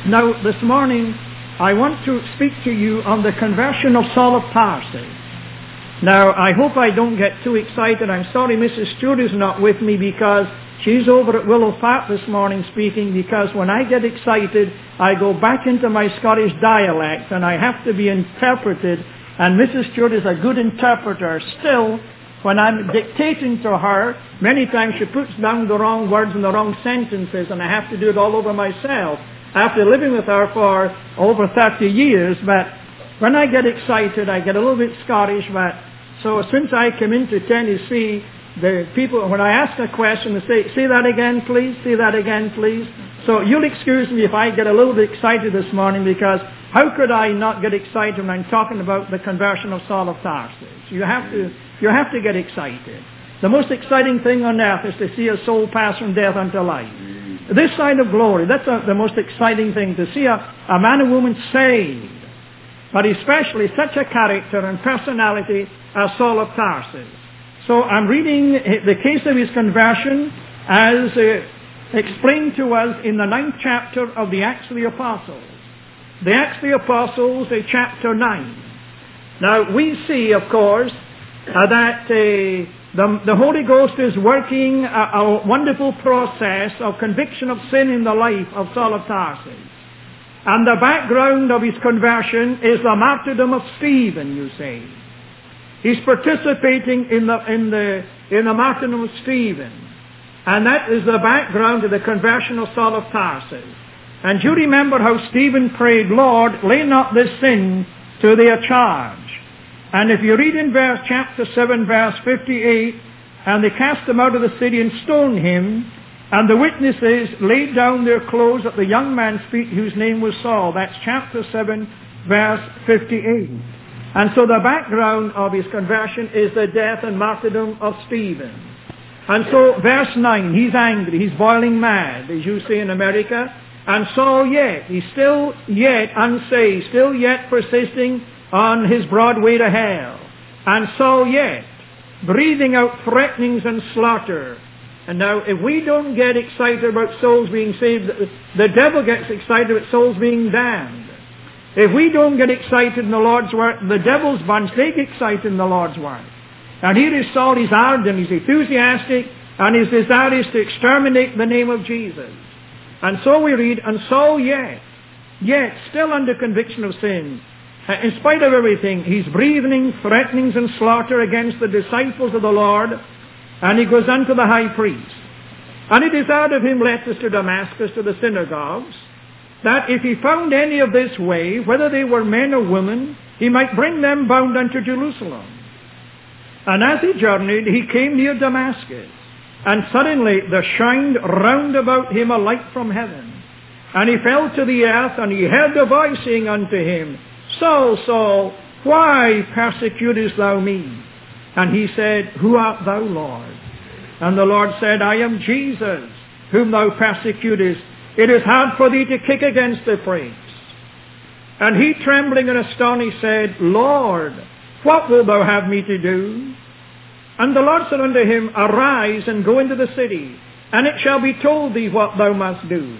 Now, this morning, I want to speak to you on the conversion of Saul of Tarsus. Now, I hope I don't get too excited. I'm sorry Mrs. Stewart is not with me because she's over at Willow Park this morning speaking, because when I get excited, I go back into my Scottish dialect and I have to be interpreted. And Mrs. Stewart is a good interpreter. Still, when I'm dictating to her, many times she puts down the wrong words and the wrong sentences, and I have to do it all over myself. After living with her for over 30 years, but when I get excited, I get a little bit Scottish. But so since I came into Tennessee, the people, when I ask a question, they say that again, please, say that again, please. So you'll excuse me if I get a little bit excited this morning, because how could I not get excited when I'm talking about the conversion of Saul of Tarsus? You have to get excited. The most exciting thing on earth is to see a soul pass from death unto life. This side of glory, that's the most exciting thing, to see a man and woman saved. But especially such a character and personality as Saul of Tarsus. So I'm reading the case of his conversion as explained to us in the 9th chapter of the Acts of the Apostles. The Acts of the Apostles, chapter 9. Now we see, of course, that the Holy Ghost is working a wonderful process of conviction of sin in the life of Saul of Tarsus. And the background of his conversion is the martyrdom of Stephen, you say. He's participating in the martyrdom of Stephen. And that is the background of the conversion of Saul of Tarsus. And you remember how Stephen prayed, Lord, lay not this sin to their charge. And if you read in chapter 7, verse 58, and they cast him out of the city and stoned him, and the witnesses laid down their clothes at the young man's feet whose name was Saul. That's chapter 7, verse 58. And so the background of his conversion is the death and martyrdom of Stephen. And so verse 9, he's angry, he's boiling mad, as you say in America. And Saul he's still yet unsaved, still yet persisting on his broad way to hell. And Saul yet breathing out threatenings and slaughter. And now if we don't get excited about souls being saved, the devil gets excited about souls being damned. If we don't get excited in the Lord's work, the devil's bunch, they get excited in the Lord's work. And here is Saul, he's ardent, he's enthusiastic, and his desire is to exterminate the name of Jesus. And so we read, and Saul yet still under conviction of sin, in spite of everything, he's breathing threatenings and slaughter against the disciples of the Lord, and he goes unto the high priest. And he desired of him letters to Damascus, to the synagogues, that if he found any of this way, whether they were men or women, he might bring them bound unto Jerusalem. And as he journeyed, he came near Damascus, and suddenly there shined round about him a light from heaven. And he fell to the earth, and he heard a voice saying unto him, Saul, Saul, why persecutest thou me? And he said, Who art thou, Lord? And the Lord said, I am Jesus, whom thou persecutest. It is hard for thee to kick against the pricks. And he, trembling and astonished, said, Lord, what wilt thou have me to do? And the Lord said unto him, Arise and go into the city, and it shall be told thee what thou must do.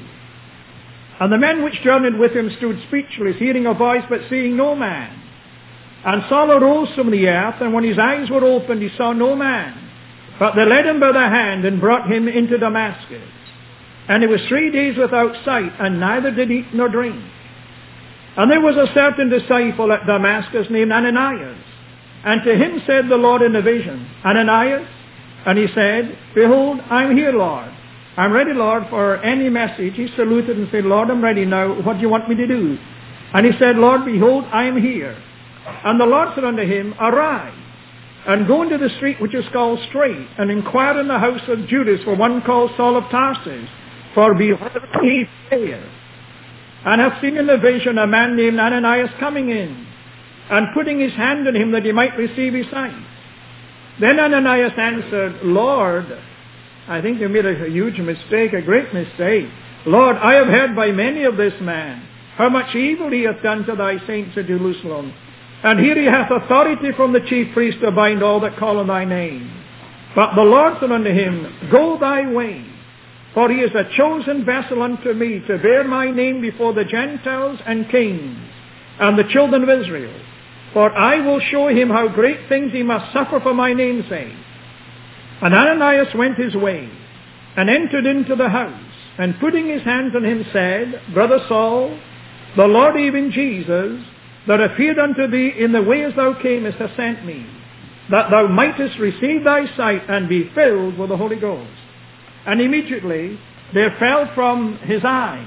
And the men which journeyed with him stood speechless, hearing a voice, but seeing no man. And Saul arose from the earth, and when his eyes were opened, he saw no man. But they led him by the hand, and brought him into Damascus. And he was 3 days without sight, and neither did eat nor drink. And there was a certain disciple at Damascus named Ananias. And to him said the Lord in a vision, Ananias? And he said, Behold, I'm here, Lord. I'm ready, Lord, for any message. He saluted and said, Lord, I'm ready now. What do you want me to do? And he said, Lord, behold, I am here. And the Lord said unto him, Arise, and go into the street which is called Straight, and inquire in the house of Judas for one called Saul of Tarsus. For behold, he is there, and hath seen in the vision a man named Ananias coming in, and putting his hand on him that he might receive his sight. Then Ananias answered, Lord, I think you made a huge mistake, a great mistake. Lord, I have heard by many of this man, how much evil he hath done to thy saints at Jerusalem. And here he hath authority from the chief priest to bind all that call on thy name. But the Lord said unto him, Go thy way, For he is a chosen vessel unto me to bear my name before the Gentiles and kings and the children of Israel. For I will show him how great things he must suffer for my name's sake. And Ananias went his way, and entered into the house, and putting his hands on him said, Brother Saul, the Lord even Jesus, that appeared unto thee in the way as thou camest, hath sent me, that thou mightest receive thy sight and be filled with the Holy Ghost. And immediately there fell from his eyes,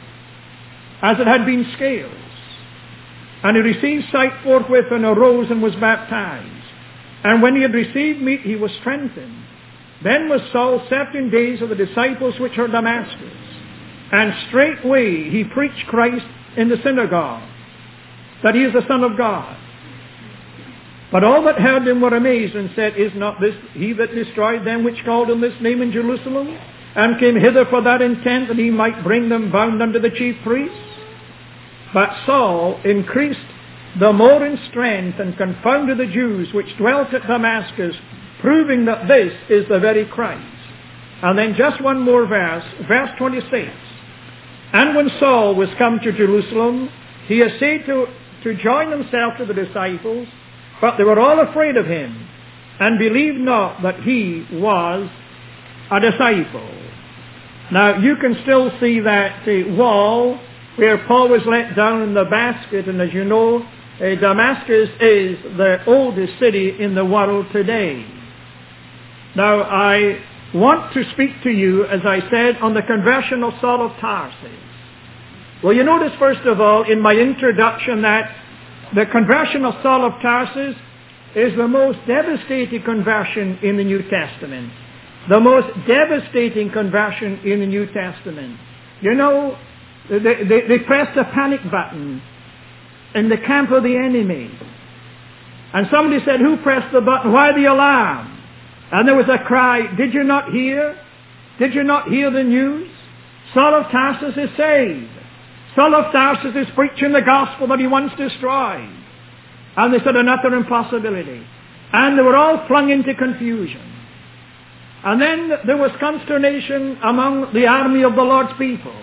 as it had been scales. And he received sight forthwith, and arose and was baptized. And when he had received meat, he was strengthened. Then was Saul 7 days of the disciples which are Damascus. And straightway he preached Christ in the synagogue, that he is the Son of God. But all that heard him were amazed, and said, Is not this he that destroyed them which called on this name in Jerusalem, and came hither for that intent, that he might bring them bound unto the chief priests? But Saul increased the more in strength, and confounded the Jews which dwelt at Damascus, proving that this is the very Christ. And then just one more verse, verse 26. And when Saul was come to Jerusalem, he essayed to join himself to the disciples, but they were all afraid of him, and believed not that he was a disciple. Now you can still see that wall where Paul was let down in the basket, and as you know, Damascus is the oldest city in the world today. Now I want to speak to you, as I said, on the conversion of Saul of Tarsus. Well, you notice first of all in my introduction that the conversion of Saul of Tarsus is the most devastating conversion in the New Testament. The most devastating conversion in the New Testament. You know, they pressed a panic button in the camp of the enemy. And somebody said, Who pressed the button? Why the alarm? And there was a cry, Did you not hear? Did you not hear the news? Saul of Tarsus is saved. Saul of Tarsus is preaching the gospel that he once destroyed. And they said, An utter impossibility. And they were all flung into confusion. And then there was consternation among the army of the Lord's people.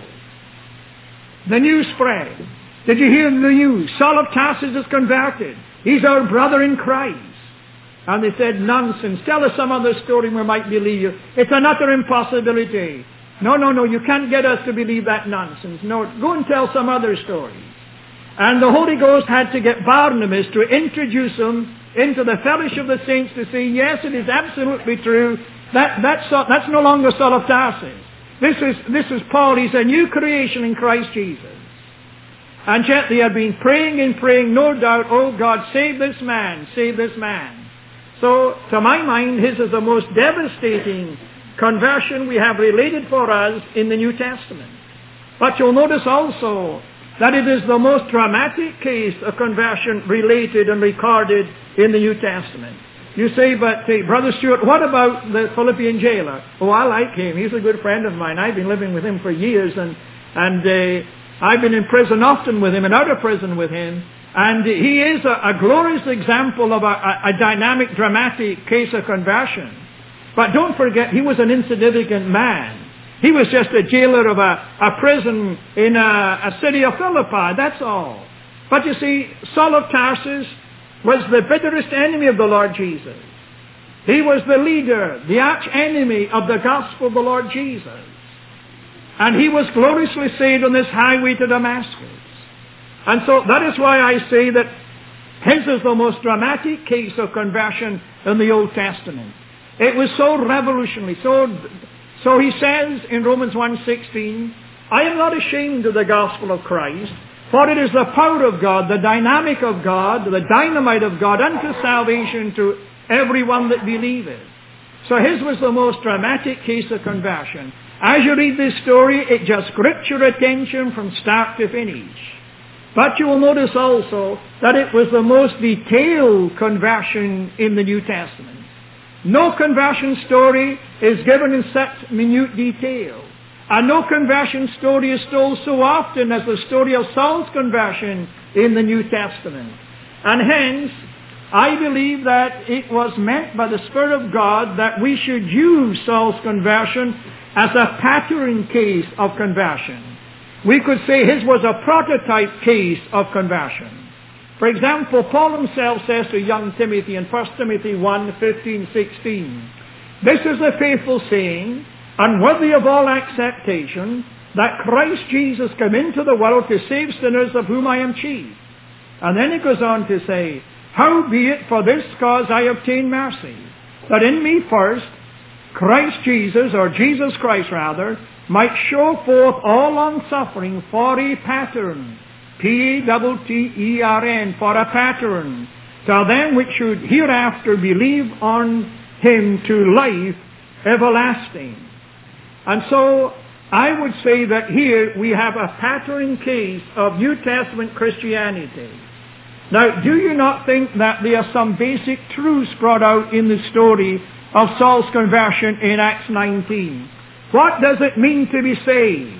The news spread. Did you hear the news? Saul of Tarsus is converted. He's our brother in Christ. And they said, Nonsense. Tell us some other story we might believe you. It's an utter impossibility. No, you can't get us to believe that nonsense. No, go and tell some other story. And the Holy Ghost had to get Barnabas to introduce him into the fellowship of the saints to say, yes, it is absolutely true. That's no longer Saul of Tarsus. This is Paul. He's a new creation in Christ Jesus. And yet they had been praying and praying, no doubt, oh God, save this man, save this man. So, to my mind, his is the most devastating conversion we have related for us in the New Testament. But you'll notice also that it is the most dramatic case of conversion related and recorded in the New Testament. You say, but Brother Stewart, what about the Philippian jailer? Oh, I like him. He's a good friend of mine. I've been living with him for years, and I've been in prison often with him and out of prison with him. And he is a glorious example of a dynamic, dramatic case of conversion. But don't forget, he was an insignificant man. He was just a jailer of a prison in a city of Philippi, that's all. But you see, Saul of Tarsus was the bitterest enemy of the Lord Jesus. He was the leader, the arch enemy of the gospel of the Lord Jesus. And he was gloriously saved on this highway to Damascus. And so that is why I say that his is the most dramatic case of conversion in the Old Testament. It was so revolutionary. So he says in Romans 1:16, I am not ashamed of the gospel of Christ, for it is the power of God, the dynamic of God, the dynamite of God unto salvation to everyone that believeth. So his was the most dramatic case of conversion. As you read this story, it just grips your attention from start to finish. But you will notice also that it was the most detailed conversion in the New Testament. No conversion story is given in such minute detail. And no conversion story is told so often as the story of Saul's conversion in the New Testament. And hence, I believe that it was meant by the Spirit of God that we should use Saul's conversion as a pattern case of conversion. We could say his was a prototype case of conversion. For example, Paul himself says to young Timothy in 1 Timothy 1, 15, 16, "This is a faithful saying, and worthy of all acceptation, that Christ Jesus came into the world to save sinners, of whom I am chief." And then he goes on to say, "Howbeit for this cause I obtain mercy, that in me first Christ Jesus," or Jesus Christ rather, "might show forth all long-suffering for a pattern," P-A-T-T-E-R-N, for a pattern, "to them which should hereafter believe on him to life everlasting." And so I would say that here we have a pattern case of New Testament Christianity. Now, do you not think that there are some basic truths brought out in the story of Saul's conversion in Acts 19? What does it mean to be saved?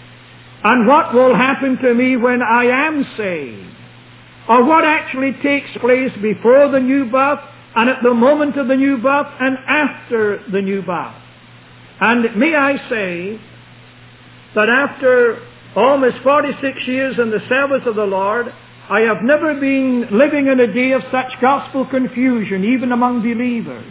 And what will happen to me when I am saved? Or what actually takes place before the new birth, and at the moment of the new birth, and after the new birth? And may I say that after almost 46 years in the service of the Lord, I have never been living in a day of such gospel confusion, even among believers.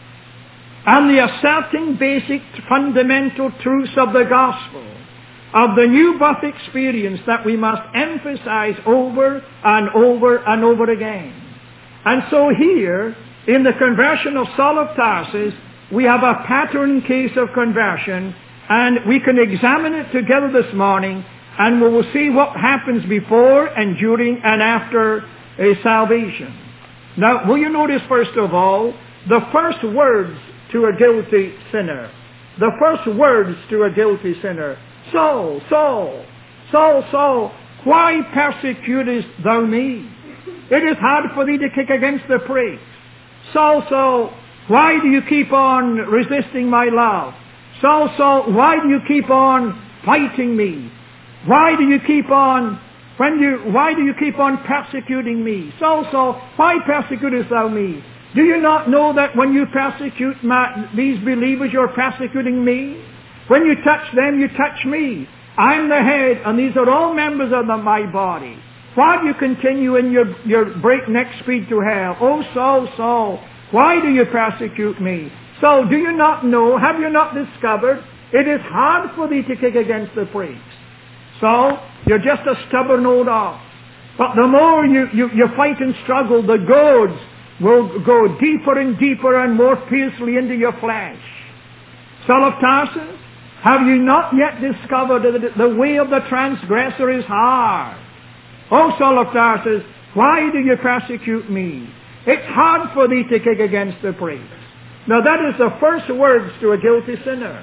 And the asserting basic fundamental truths of the gospel, of the new birth experience that we must emphasize over and over and over again. And so here, in the conversion of Saul of Tarsus, we have a pattern case of conversion, and we can examine it together this morning, and we will see what happens before and during and after a salvation. Now, will you notice first of all, the first words to a guilty sinner. The first words to a guilty sinner. "Saul, Saul, Saul, Saul, why persecutest thou me? It is hard for thee to kick against the pricks. Saul, Saul, why do you keep on resisting my love? Saul, Saul, why do you keep on fighting me? Why do you keep on persecuting me? Saul, Saul, why persecutest thou me? Do you not know that when you persecute these believers, you're persecuting me? When you touch them, you touch me. I'm the head, and these are all members of my body. Why do you continue in your breakneck speed to hell? Oh, Saul, Saul, why do you persecute me? Saul, do you not know, have you not discovered, it is hard for thee to kick against the pricks? Saul, you're just a stubborn old ox. But the more you fight and struggle, the goads will go deeper and deeper and more fiercely into your flesh. Saul of Tarsus, have you not yet discovered that the way of the transgressor is hard? O Saul of Tarsus, why do you persecute me? It's hard for thee to kick against the pricks. Now that is the first words to a guilty sinner.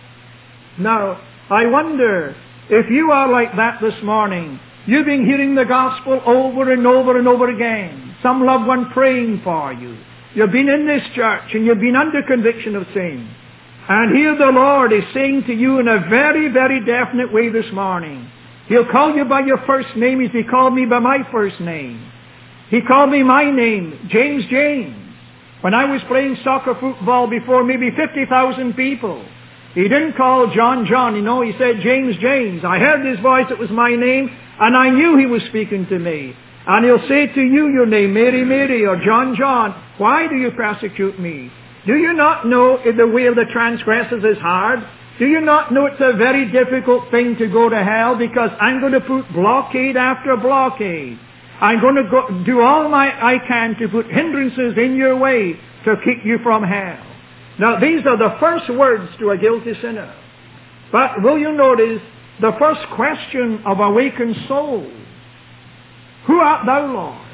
Now, I wonder if you are like that this morning. You've been hearing the gospel over and over and over again. Some loved one praying for you. You've been in this church and you've been under conviction of sin. And here the Lord is saying to you in a very, very definite way this morning. He'll call you by your first name as He called me by my first name. He called me my name, James James. When I was playing soccer football before maybe 50,000 people, He didn't call John John, He said James James. I heard His voice, it was my name, and I knew He was speaking to me. And He'll say to you your name, Mary Mary, or John John. Why do you persecute me? Do you not know the way of the transgressors is hard? Do you not know it's a very difficult thing to go to hell? Because I'm going to put blockade after blockade. I'm going to do all I can to put hindrances in your way to keep you from hell. Now, these are the first words to a guilty sinner. But will you notice the first question of awakened soul? Who art thou, Lord?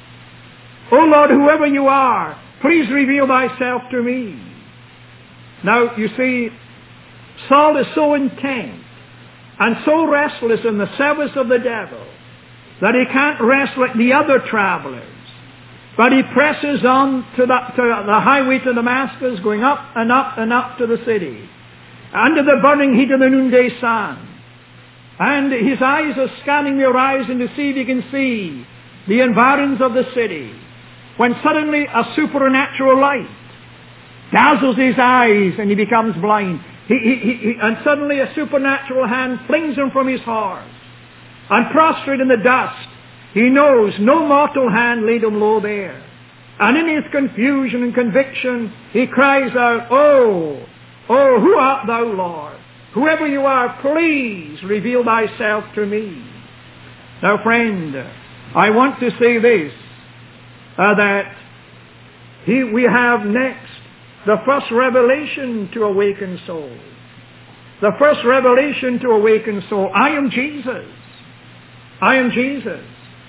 O Lord, whoever you are, please reveal thyself to me. Now, you see, Saul is so intent and so restless in the service of the devil that he can't rest like the other travelers. But he presses on to the highway to Damascus, going up and up and up to the city, under the burning heat of the noonday sun. And his eyes are scanning the horizon to see if he can see the environs of the city. when suddenly a supernatural light dazzles his eyes and he becomes blind. And suddenly a supernatural hand flings him from his horse. And prostrate in the dust, he knows no mortal hand laid him low there. And in his confusion and conviction, he cries out, "Oh, who art thou, Lord? Whoever you are, please reveal thyself to me." Now, friend, I want to say this, that we have next the first revelation to awaken souls. The first revelation to awaken soul. I am Jesus. I am Jesus.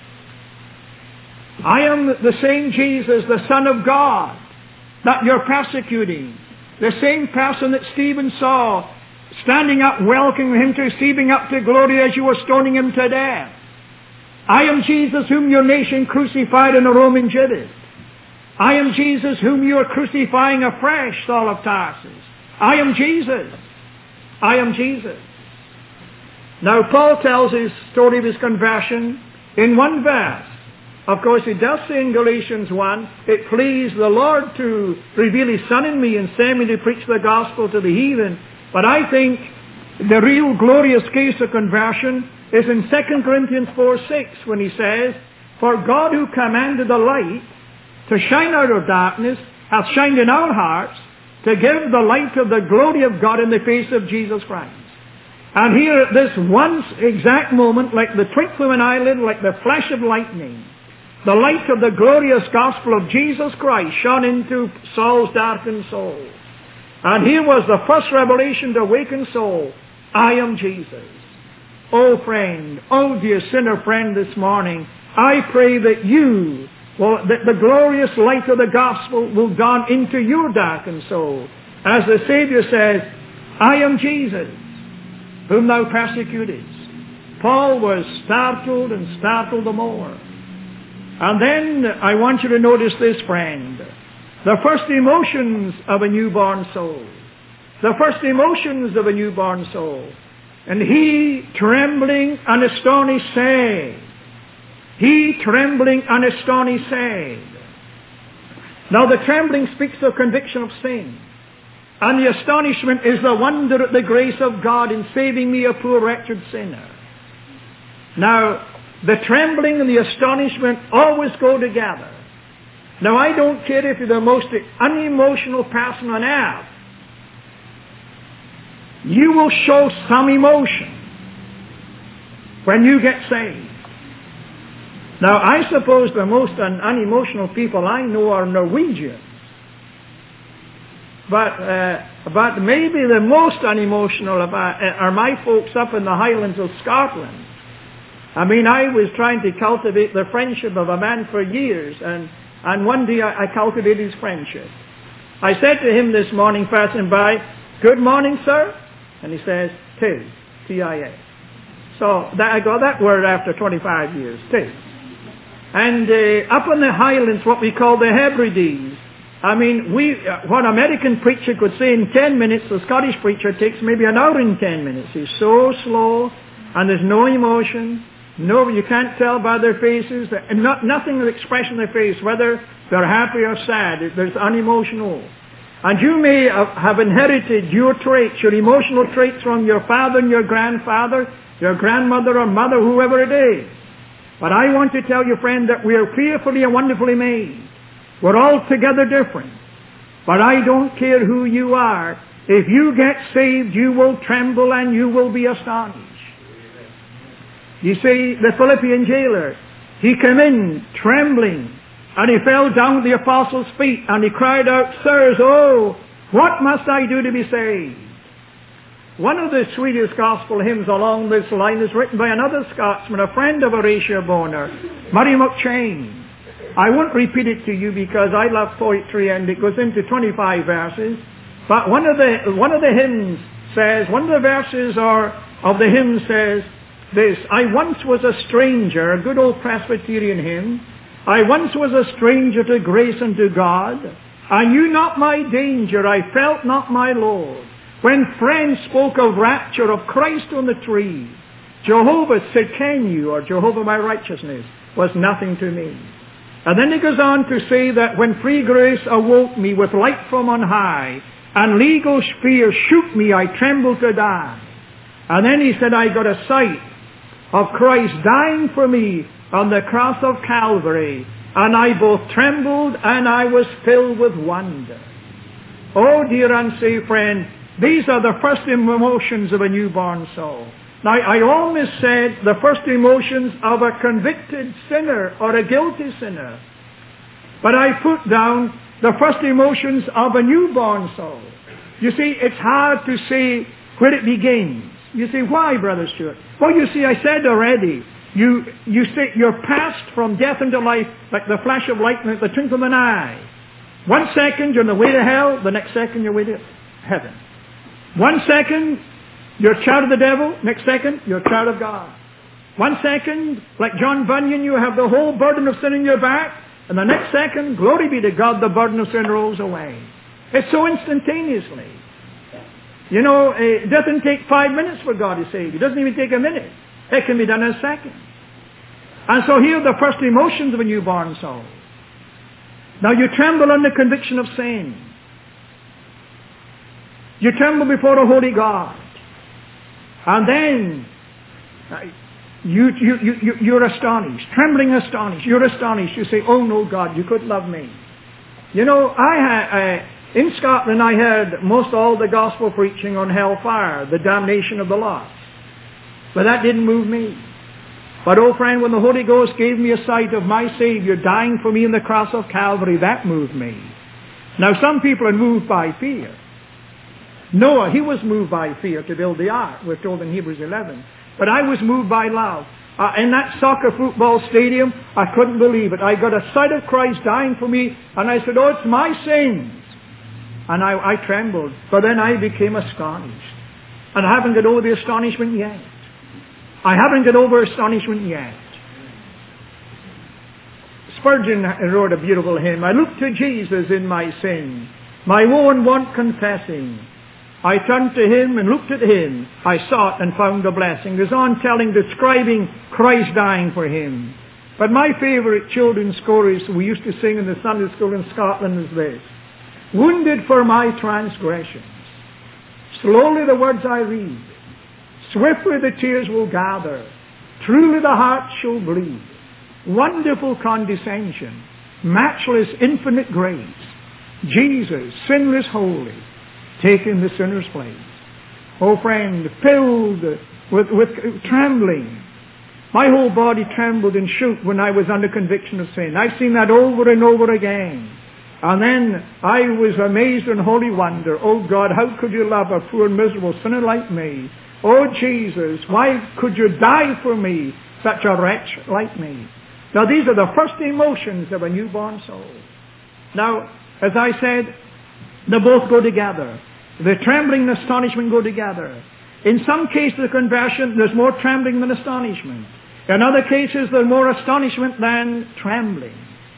I am the same Jesus, the Son of God, that you're persecuting. The same person that Stephen saw standing up, welcoming him to receiving up to glory as you were stoning him to death. I am Jesus whom your nation crucified in a Roman gibbet. I am Jesus whom you are crucifying afresh, Saul of Tarsus. I am Jesus. I am Jesus. Now, Paul tells his story of his conversion in one verse. Of course, he does say in Galatians 1, "It pleased the Lord to reveal his Son in me and send me to preach the gospel to the heathen." But I think the real glorious case of conversion is in 2 Corinthians 4:6 when he says, "For God who commanded the light to shine out of darkness hath shined in our hearts to give the light of the glory of God in the face of Jesus Christ." And here at this one exact moment, like the twinkling of an eyelid, like the flash of lightning, the light of the glorious gospel of Jesus Christ shone into Saul's darkened soul. And here was the first revelation to awaken soul. I am Jesus. Oh friend, oh dear sinner friend this morning, I pray that that the glorious light of the gospel will dawn into your darkened soul. As the Savior says, I am Jesus, whom thou persecutest. Paul was startled and startled the more. And then I want you to notice this, friend. The first emotions of a newborn soul. The first emotions of a newborn soul. And he, trembling and astonished, said. He, trembling and astonished, said. Now the trembling speaks of conviction of sin. And the astonishment is the wonder at the grace of God in saving me, a poor wretched sinner. Now, the trembling and the astonishment always go together. Now, I don't care if you're the most unemotional person on earth. You will show some emotion when you get saved. Now, I suppose the most unemotional people I know are Norwegians. But maybe the most unemotional are my folks up in the Highlands of Scotland. I mean, I was trying to cultivate the friendship of a man for years, and one day I cultivated his friendship. I said to him this morning, passing by, "Good morning, sir." And he says, "Tis," T-I-S. So I got that word after 25 years, tis. And up in the Highlands, what we call the Hebrides, I mean, what an American preacher could say in 10 minutes, the Scottish preacher takes maybe an hour and 10 minutes. He's so slow, and there's no emotion. No, you can't tell by their faces, and nothing of expression in their face, whether they're happy or sad. There's unemotional. And you may have inherited your traits, your emotional traits from your father and your grandfather, your grandmother or mother, whoever it is. But I want to tell you, friend, that we are fearfully and wonderfully made. We're altogether different. But I don't care who you are. If you get saved, you will tremble and you will be astonished. You see, the Philippian jailer, he came in trembling, and he fell down at the apostles' feet, and he cried out, "Sirs, oh, what must I do to be saved?" One of the sweetest gospel hymns along this line is written by another Scotsman, a friend of Horatio Bonar, Murray McCheyne. I won't repeat it to you because I love poetry and it goes into 25 verses. But one of the hymns says, one of the verses of the hymn says this: "I once was a stranger," a good old Presbyterian hymn. "I once was a stranger to grace and to God. I knew not my danger, I felt not my Lord. When friends spoke of rapture, of Christ on the tree, Jehovah said, 'Can you?' or Jehovah my righteousness was nothing to me. And then he goes on to say that when free grace awoke me with light from on high, and legal fear shook me, I trembled to die. And then he said, I got a sight of Christ dying for me on the cross of Calvary, and I both trembled and I was filled with wonder. Oh, dear unsaved friend, these are the first emotions of a newborn soul. Now, I almost said the first emotions of a convicted sinner or a guilty sinner. But I put down the first emotions of a newborn soul. You see, it's hard to say where it begins. You say, why, Brother Stewart? Well, you see, I said already, you say you're passed from death into life like the flash of lightning at the twinkle of an eye. 1 second, you're on the way to hell. The next second, you're on the way to heaven. 1 second, you're a child of the devil. Next second, you're a child of God. 1 second, like John Bunyan, you have the whole burden of sin in your back. And the next second, glory be to God, the burden of sin rolls away. It's so instantaneously. You know, it doesn't take 5 minutes for God to save you. It doesn't even take a minute. It can be done in a second. And so here are the first emotions of a newborn soul. Now you tremble under conviction of sin. You tremble before a holy God. And then you're astonished, trembling astonished. You're astonished. You say, oh no, God, you could love me. You know, in Scotland I heard most all the gospel preaching on hellfire, the damnation of the lost. But that didn't move me. But oh friend, when the Holy Ghost gave me a sight of my Savior dying for me on the cross of Calvary, that moved me. Now some people are moved by fear. Noah, he was moved by fear to build the ark, we're told in Hebrews 11. But I was moved by love. In that soccer football stadium, I couldn't believe it. I got a sight of Christ dying for me, and I said, oh, it's my sins. And I trembled. But then I became astonished. And I haven't got over the astonishment yet. I haven't got over astonishment yet. Spurgeon wrote a beautiful hymn. I looked to Jesus in my sin, my woe and want confessing. I turned to Him and looked at Him. I sought and found a blessing. Goes on describing Christ dying for him. But my favorite children's chorus we used to sing in the Sunday school in Scotland is this. Wounded for my transgressions. Slowly the words I read. Swiftly the tears will gather. Truly the heart shall bleed. Wonderful condescension. Matchless infinite grace. Jesus, sinless holy, taking the sinner's place. Oh friend, filled with trembling. My whole body trembled and shook when I was under conviction of sin. I've seen that over and over again. And then I was amazed in holy wonder. Oh God, how could you love a poor miserable sinner like me? Oh Jesus, why could you die for me, such a wretch like me? Now these are the first emotions of a newborn soul. Now, as I said, they both go together. The trembling and astonishment go together. In some cases of conversion, there's more trembling than astonishment. In other cases, there's more astonishment than trembling.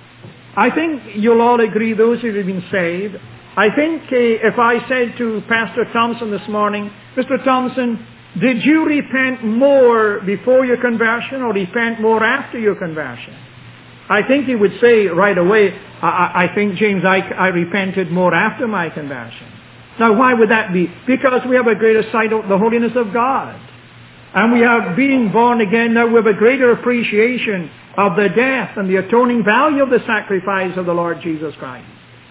I think you'll all agree, those who have been saved. I think if I said to Pastor Thompson this morning, Mr. Thompson, did you repent more before your conversion or repent more after your conversion? I think he would say right away, I think, James, I repented more after my conversion. Now, why would that be? Because we have a greater sight of the holiness of God. And we have being born again now, we have a greater appreciation of the death and the atoning value of the sacrifice of the Lord Jesus Christ.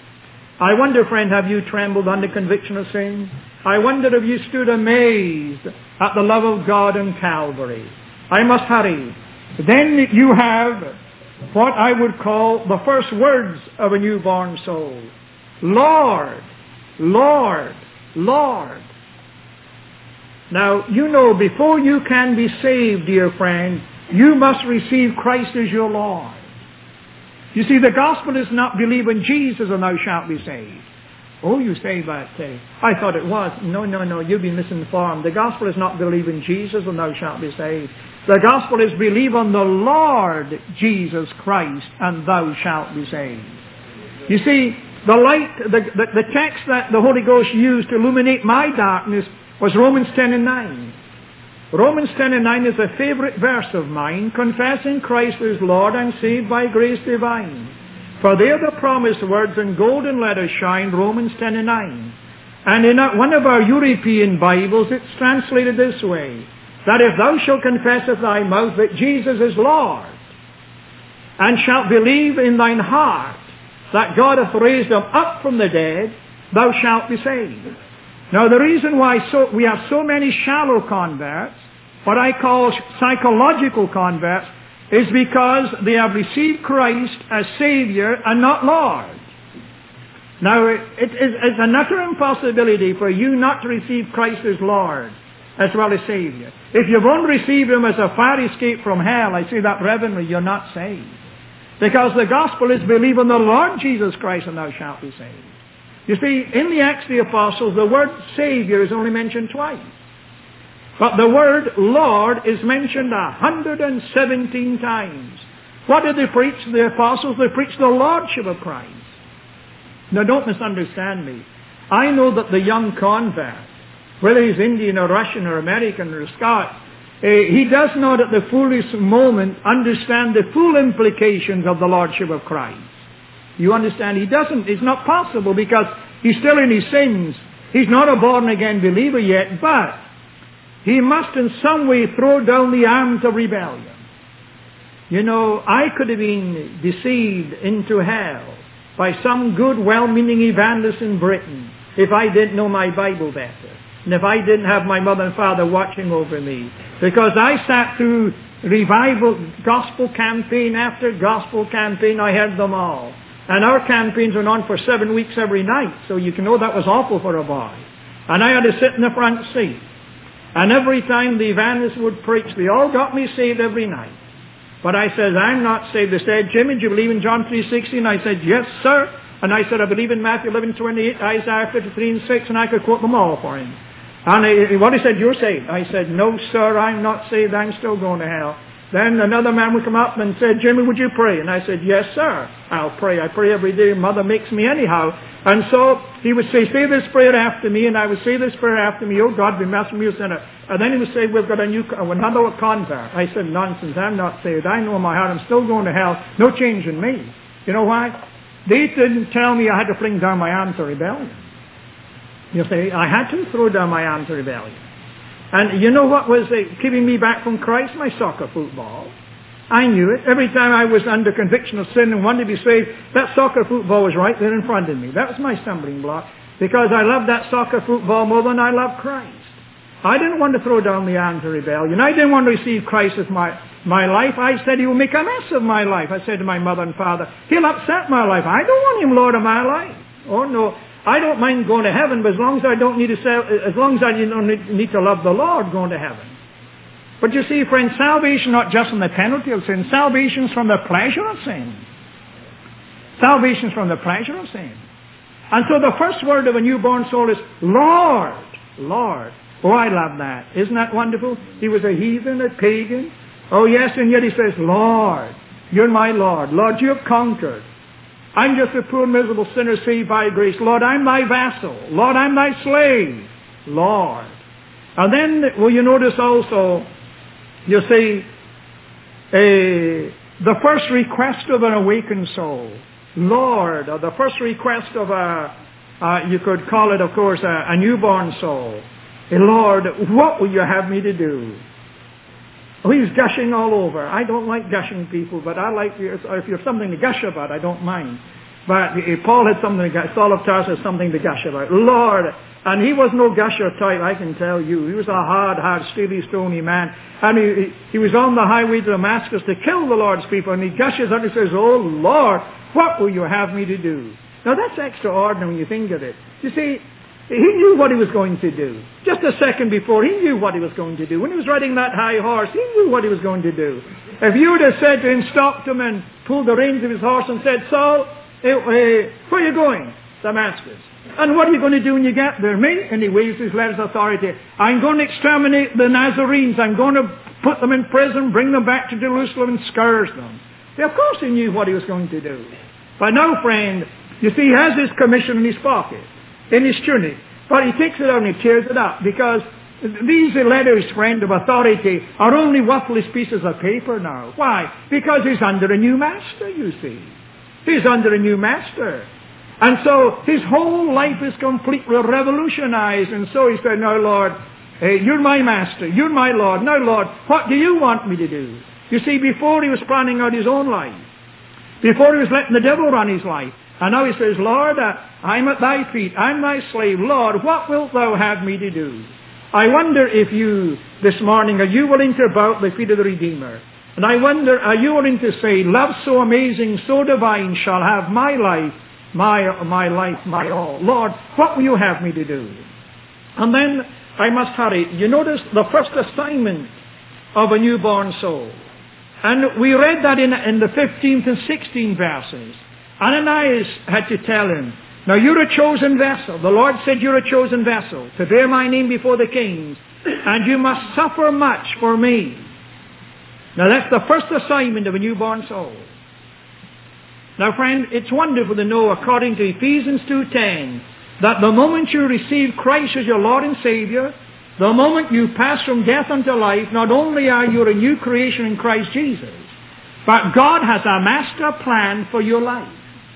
I wonder, friend, have you trembled under conviction of sin? I wonder if you stood amazed at the love of God in Calvary. I must hurry. Then you have what I would call the first words of a newborn soul. Lord, Lord, Lord. Now, you know, before you can be saved, dear friend, you must receive Christ as your Lord. You see, the gospel is not believe in Jesus and thou shalt be saved. Oh, you say that. I thought it was. No, you've been misinformed. The gospel is not believe in Jesus and thou shalt be saved. The gospel is believe on the Lord Jesus Christ and thou shalt be saved. You see, the light, the text that the Holy Ghost used to illuminate my darkness was Romans 10 and 9. Romans 10:9 is a favorite verse of mine. Confessing Christ as Lord, I'm saved by grace divine. For there the promised words in golden letters shine, Romans 10:9. And in one of our European Bibles, it's translated this way, that if thou shalt confess with thy mouth that Jesus is Lord, and shalt believe in thine heart that God hath raised him up from the dead, thou shalt be saved. Now the reason why we have so many shallow converts, what I call psychological converts, is because they have received Christ as Savior and not Lord. Now it's an utter impossibility for you not to receive Christ as Lord as well as Savior. If you've only received Him as a fire escape from hell, I say that reverently, you're not saved. Because the gospel is believe on the Lord Jesus Christ and thou shalt be saved. You see, in the Acts of the Apostles, the word Savior is only mentioned twice. But the word Lord is mentioned 117 times. What did they preach, the apostles? They preached the Lordship of Christ. Now don't misunderstand me. I know that the young convert, whether he's Indian or Russian or American or Scot, he does not at the fullest moment understand the full implications of the Lordship of Christ. You understand? He doesn't. It's not possible because he's still in his sins. He's not a born-again believer yet, but he must in some way throw down the arms of rebellion. You know, I could have been deceived into hell by some good, well-meaning evangelist in Britain if I didn't know my Bible better. And if I didn't have my mother and father watching over me. Because I sat through revival, gospel campaign after gospel campaign, I heard them all. And our campaigns went on for 7 weeks every night, so you can know that was awful for a boy. And I had to sit in the front seat. And every time the evangelists would preach, they all got me saved every night. But I said, I'm not saved. They said, Jimmy, do you believe in John 3:16? I said, yes, sir. And I said, I believe in Matthew 11:28, Isaiah 53:6, and I could quote them all for him. And what he said, you're saved. I said, no, sir, I'm not saved. I'm still going to hell. Then another man would come up and said, Jimmy, would you pray? And I said, yes, sir, I'll pray. I pray every day. Mother makes me anyhow. And so he would say this prayer after me, and I would say this prayer after me. Oh, God, be merciful to me, a sinner. And then he would say, we've got another convert. I said, nonsense, I'm not saved. I know in my heart I'm still going to hell. No change in me. You know why? They didn't tell me I had to fling down my arms of rebellion. You see, I had to throw down my arms of rebellion. And you know what was keeping me back from Christ? My soccer football. I knew it. Every time I was under conviction of sin and wanted to be saved, that soccer football was right there in front of me. That was my stumbling block. Because I loved that soccer football more than I loved Christ. I didn't want to throw down the arms of rebellion. I didn't want to receive Christ as my life. I said, he will make a mess of my life. I said to my mother and father, he'll upset my life. I don't want him Lord of my life. Oh no. I don't mind going to heaven, but as long as I don't need to love the Lord, going to heaven. But you see, friends, salvation not just from the penalty of sin, salvation is from the pleasure of sin. Salvation is from the pleasure of sin. And so the first word of a newborn soul is Lord. Lord. Oh, I love that. Isn't that wonderful? He was a heathen, a pagan. Oh yes, and yet he says, Lord, you're my Lord. Lord, you have conquered. I'm just a poor, miserable sinner saved by grace. Lord, I'm thy vassal. Lord, I'm thy slave. Lord. And then, will you notice also, you see, the first request of an awakened soul. Lord, or the first request of you could call it, of course, a newborn soul. Lord, what will you have me to do? Oh, he's gushing all over. I don't like gushing people, but I like, if you have something to gush about, I don't mind. But Paul had something to gush, Saul of Tarsus had something to gush about. Lord, and he was no gusher type, I can tell you. He was a hard, steely, stony man. And he was on the highway to Damascus to kill the Lord's people, and he gushes out and says, oh Lord, what will you have me to do? Now that's extraordinary when you think of it. You see, he knew what he was going to do. Just a second before, he knew what he was going to do. When he was riding that high horse, he knew what he was going to do. If you would have said to him, stopped him and pulled the reins of his horse and said, Saul, where are you going? Damascus. And what are you going to do when you get there? Me? And he waves his letters of authority. I'm going to exterminate the Nazarenes. I'm going to put them in prison, bring them back to Jerusalem and scourge them. Of course he knew what he was going to do. But now, friend, you see, he has his commission in his pocket, in his tunic. But he takes it out and he tears it up because These letters, friend, of authority are only worthless pieces of paper now. Why? Because he's under a new master, you see. He's under a new master. And so his whole life is completely revolutionized. And so he said, now, Lord, you're my master. You're my Lord. Now, Lord, what do you want me to do? You see, before he was planning out his own life. Before he was letting the devil run his life. And now he says, Lord, I'm at thy feet. I'm thy slave. Lord, what wilt thou have me to do? I wonder if you, this morning, are you willing to bow at the feet of the Redeemer? And I wonder, are you willing to say, love so amazing, so divine, shall have my life, my life, my all. Lord, what will you have me to do? And then I must hurry. You notice the first assignment of a newborn soul. And we read that in the 15th and 16th verses. Ananias had to tell him, now you're a chosen vessel. The Lord said you're a chosen vessel to bear my name before the kings, and you must suffer much for me. Now that's the first assignment of a newborn soul. Now friend, it's wonderful to know, according to Ephesians 2:10, that the moment you receive Christ as your Lord and Savior, the moment you pass from death unto life, not only are you a new creation in Christ Jesus, but God has a master plan for your life.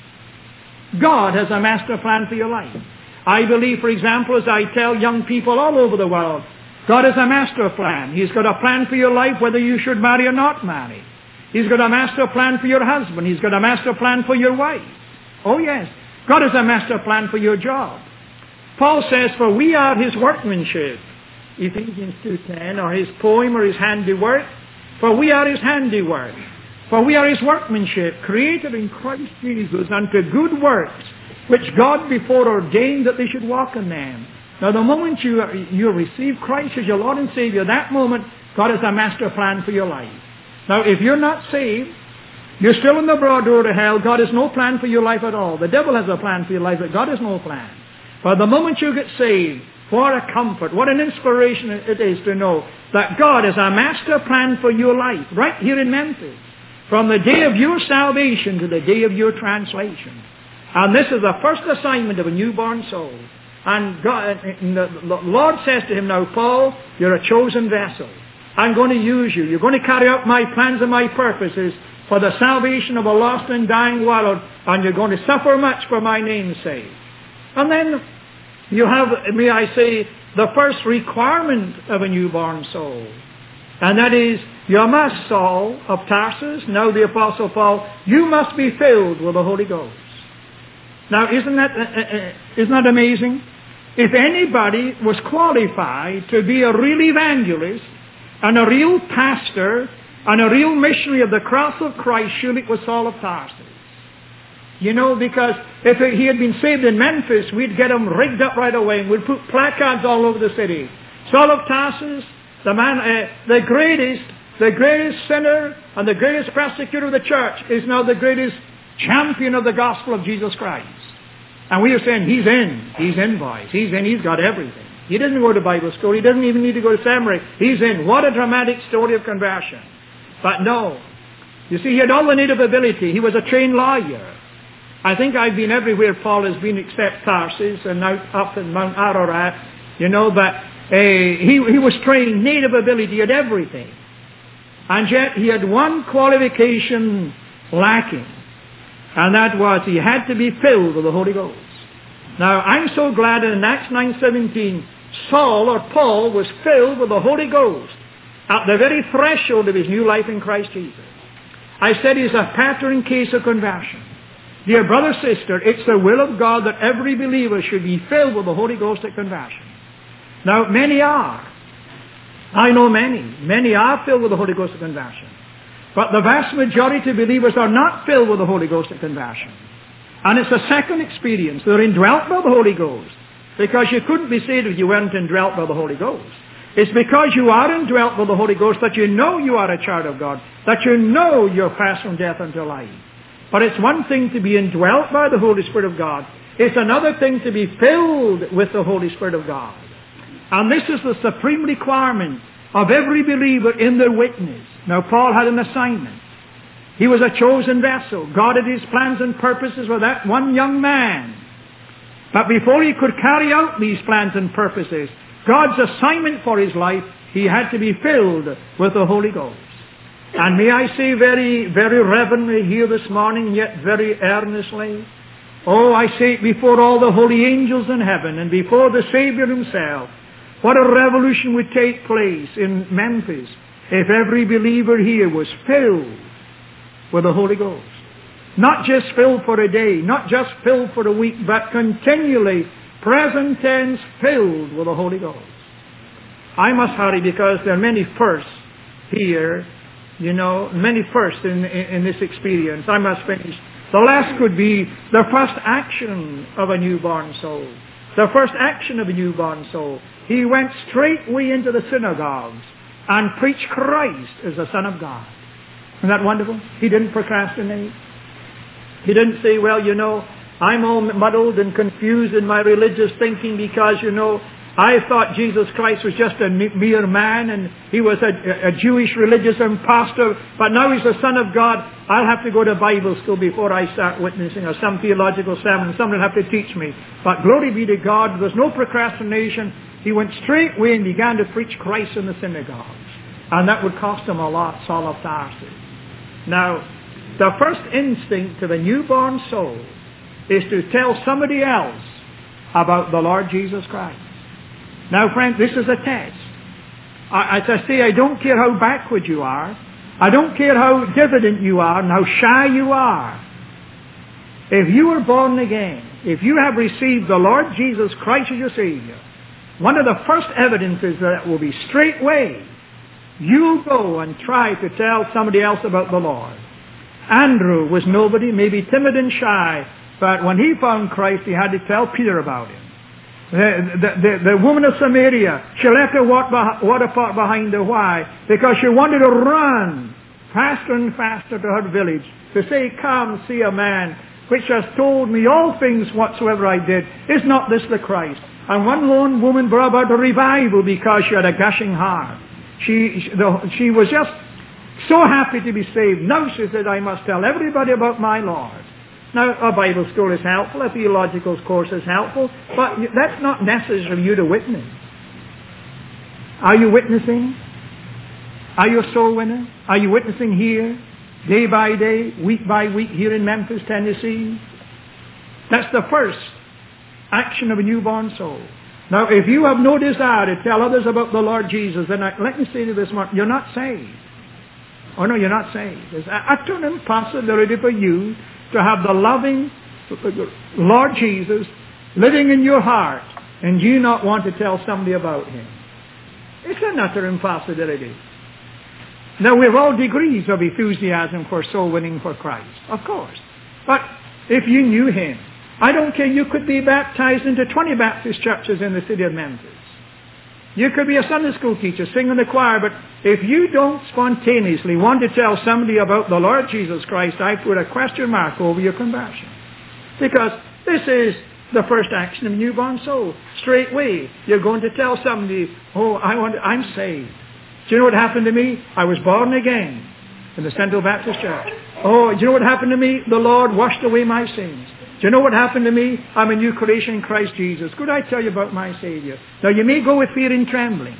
God has a master plan for your life. I believe, for example, as I tell young people all over the world, God has a master plan. He's got a plan for your life, whether you should marry or not marry. He's got a master plan for your husband. He's got a master plan for your wife. Oh yes, God has a master plan for your job. Paul says, for we are his workmanship. Ephesians 2:10, or his poem, or his handiwork. For we are his handiwork. For we are his workmanship, created in Christ Jesus unto good works, which God before ordained that they should walk in them. Now the moment you receive Christ as your Lord and Savior, that moment God has a master plan for your life. Now if you're not saved, you're still in the broad road to hell. God has no plan for your life at all. The devil has a plan for your life, but God has no plan. But the moment you get saved, what a comfort, what an inspiration it is to know that God has a master plan for your life, right here in Memphis. From the day of your salvation to the day of your translation. And this is the first assignment of a newborn soul. And the Lord says to him, now Paul, you're a chosen vessel. I'm going to use you. You're going to carry out my plans and my purposes for the salvation of a lost and dying world. And you're going to suffer much for my name's sake. And then you have, may I say, the first requirement of a newborn soul. And that is, you must, Saul of Tarsus, now the Apostle Paul, you must be filled with the Holy Ghost. Now, isn't that amazing? If anybody was qualified to be a real evangelist and a real pastor and a real missionary of the cross of Christ, surely it was Saul of Tarsus. You know, because if he had been saved in Memphis, we'd get him rigged up right away and we'd put placards all over the city. Saul of Tarsus, the man, the greatest sinner and the greatest persecutor of the church, is now the greatest champion of the gospel of Jesus Christ. And we are saying, he's in, boys. He's in, he's got everything. He doesn't go to Bible school. He doesn't even need to go to seminary. He's in. What a dramatic story of conversion. But no. You see, he had all the native ability. He was a trained lawyer. I think I've been everywhere Paul has been except Tarsus and now up in Mount Ararat, you know, but he was trained, native ability, he had everything. And yet he had one qualification lacking. And that was he had to be filled with the Holy Ghost. Now I'm so glad in Acts 9:17, Saul or Paul was filled with the Holy Ghost at the very threshold of his new life in Christ Jesus. I said he's a pattern case of conversion. Dear brother, sister, it's the will of God that every believer should be filled with the Holy Ghost at conversion. Now, many are. I know many. Many are filled with the Holy Ghost at conversion. But the vast majority of believers are not filled with the Holy Ghost at conversion. And it's a second experience. They're indwelt by the Holy Ghost. Because you couldn't be saved if you weren't indwelt by the Holy Ghost. It's because you are indwelt by the Holy Ghost that you know you are a child of God. That you know you're passed from death unto life. But it's one thing to be indwelt by the Holy Spirit of God. It's another thing to be filled with the Holy Spirit of God. And this is the supreme requirement of every believer in their witness. Now, Paul had an assignment. He was a chosen vessel. God had his plans and purposes for that one young man. But before he could carry out these plans and purposes, God's assignment for his life, he had to be filled with the Holy Ghost. And may I say very, very reverently here this morning, yet very earnestly, oh, I say it before all the holy angels in heaven and before the Savior himself, what a revolution would take place in Memphis if every believer here was filled with the Holy Ghost. Not just filled for a day, not just filled for a week, but continually, present tense, filled with the Holy Ghost. I must hurry because there are many firsts here, many firsts in this experience. I must finish. The last could be the first action of a newborn soul. The first action of a newborn soul. He went straightway into the synagogues and preached Christ as the Son of God. Isn't that wonderful? He didn't procrastinate. He didn't say, well, I'm all muddled and confused in my religious thinking because, I thought Jesus Christ was just a mere man and he was a Jewish religious impostor, but now he's the Son of God. I'll have to go to Bible school before I start witnessing or some theological sermon. Someone will have to teach me. But glory be to God, there's no procrastination. He went straightway and began to preach Christ in the synagogues. And that would cost him a lot, Saul of Tarsus. Now, the first instinct of a newborn soul is to tell somebody else about the Lord Jesus Christ. Now, friend, this is a test. As I say, I don't care how backward you are. I don't care how diffident you are and how shy you are. If you are born again, if you have received the Lord Jesus Christ as your Savior, one of the first evidences that will be straightway, you go and try to tell somebody else about the Lord. Andrew was nobody, maybe timid and shy, but when he found Christ, he had to tell Peter about him. The woman of Samaria, she left her water pot behind her. Why? Because she wanted to run faster and faster to her village to say, come, see a man which has told me all things whatsoever I did. Is not this the Christ? And one lone woman brought about a revival because she had a gushing heart. She was just so happy to be saved. Now she said, I must tell everybody about my Lord. Now, a Bible school is helpful, a theological course is helpful, but that's not necessary for you to witness. Are you witnessing? Are you a soul winner? Are you witnessing here, day by day, week by week, here in Memphis, Tennessee? That's the first action of a newborn soul. Now, if you have no desire to tell others about the Lord Jesus, then let me say to you this morning, you're not saved. Oh no, you're not saved. It's an utter impossibility for you to have the loving Lord Jesus living in your heart and you not want to tell somebody about him. It's an utter impossibility. Now, we have all degrees of enthusiasm for soul winning for Christ, of course. But if you knew him, I don't care, you could be baptized into 20 Baptist churches in the city of Memphis. You could be a Sunday school teacher, sing in the choir, but if you don't spontaneously want to tell somebody about the Lord Jesus Christ, I put a question mark over your conversion. Because this is the first action of a newborn soul. Straightway, you're going to tell somebody, I'm saved. Do you know what happened to me? I was born again in the Central Baptist Church. Oh, do you know what happened to me? The Lord washed away my sins. Do you know what happened to me? I'm a new creation in Christ Jesus. Could I tell you about my Savior? Now, you may go with fear and trembling.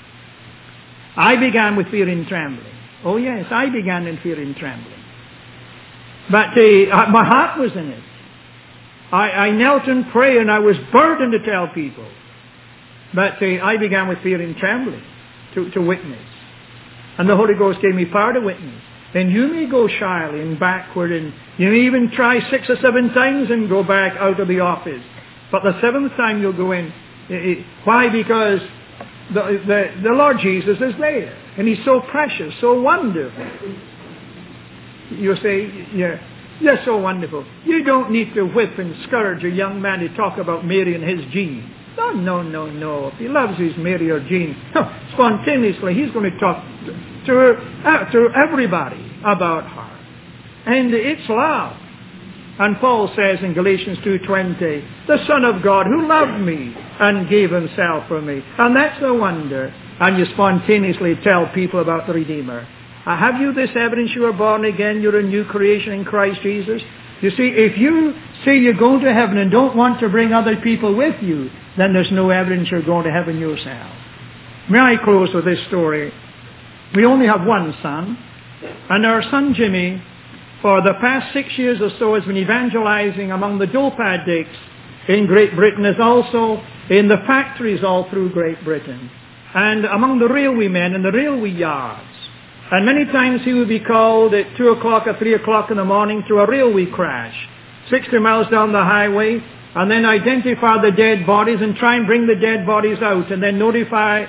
I began with fear and trembling. Oh, yes, I began in fear and trembling. But my heart was in it. I knelt in prayer and I was burdened to tell people. But I began with fear and trembling to witness. And the Holy Ghost gave me power to witness. And you may go shyly and backward, and you may even try 6 or 7 times and go back out of the office. But the 7th time you'll go in. Why? Because the Lord Jesus is there. And he's so precious, so wonderful. You'll say, you're so wonderful. You don't need to whip and scourge a young man to talk about Mary and his Jean. No. If he loves his Mary or Jean, spontaneously he's going to talk to everybody about her. And it's love. And Paul says in Galatians 2:20, the Son of God who loved me and gave himself for me. And that's the wonder. And you spontaneously tell people about the Redeemer. Have you this evidence you are born again, you're a new creation in Christ Jesus? You see, if you say you're going to heaven and don't want to bring other people with you, then there's no evidence you're going to heaven yourself. May I close with this story? We only have one son, and our son Jimmy, for the past 6 years or so, has been evangelizing among the dope addicts in Great Britain, as also in the factories all through Great Britain, and among the railway men in the railway yards. And many times he would be called at 2 o'clock or 3 o'clock in the morning to a railway crash, 60 miles down the highway, and then identify the dead bodies and try and bring the dead bodies out, and then notify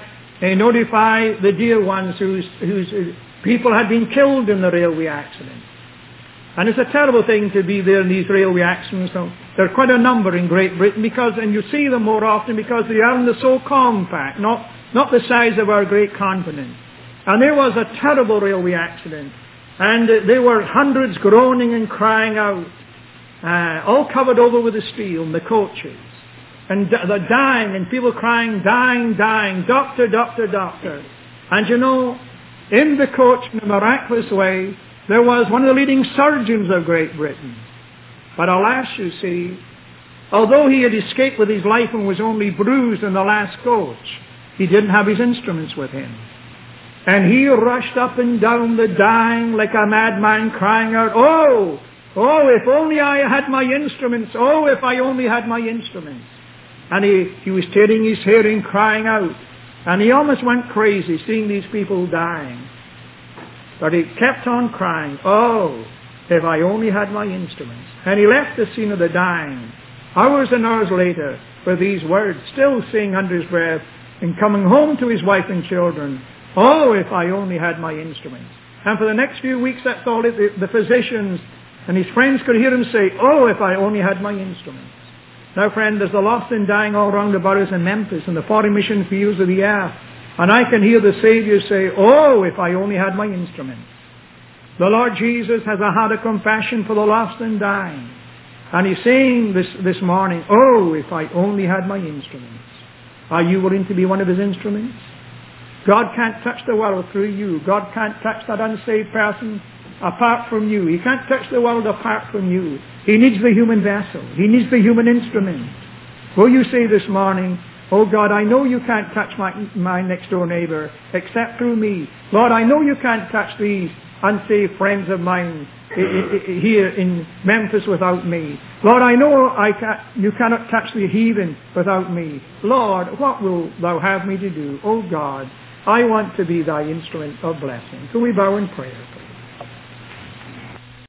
the dear ones whose people had been killed in the railway accident. And it's a terrible thing to be there in these railway accidents. So there are quite a number in Great Britain, and you see them more often because they are in the so compact, not the size of our great continent. And there was a terrible railway accident, and there were hundreds groaning and crying out, all covered over with the steel in the coaches, and the dying, and people crying, dying, dying, doctor, doctor, doctor. And you know, in the coach, in a miraculous way, there was one of the leading surgeons of Great Britain. But alas, you see, although he had escaped with his life and was only bruised in the last coach, he didn't have his instruments with him. And he rushed up and down the dying like a madman, crying out, oh, if only I had my instruments. Oh, if I only had my instruments. And he was tearing his hair and crying out. And he almost went crazy seeing these people dying. But he kept on crying, oh, if I only had my instruments. And he left the scene of the dying. Hours and hours later, with these words, still saying under his breath, and coming home to his wife and children, oh, if I only had my instruments. And for the next few weeks, that's all the physicians and his friends could hear him say, oh, if I only had my instruments. Now, friend, there's the lost and dying all round about us in Memphis and the 40 mission fields of the earth. And I can hear the Savior say, oh, if I only had my instruments. The Lord Jesus has a heart of compassion for the lost and dying. And he's saying this morning, oh, if I only had my instruments. Are you willing to be one of his instruments? God can't touch the world through you. God can't touch that unsaved person apart from you. He can't touch the world apart from you. He needs the human vessel. He needs the human instrument. Will you say this morning, oh God, I know you can't touch my next door neighbor except through me. Lord, I know you can't touch these unsaved friends of mine here in Memphis without me. Lord, I know you cannot touch the heathen without me. Lord, what will thou have me to do? Oh God, I want to be thy instrument of blessing. Can we bow in prayer?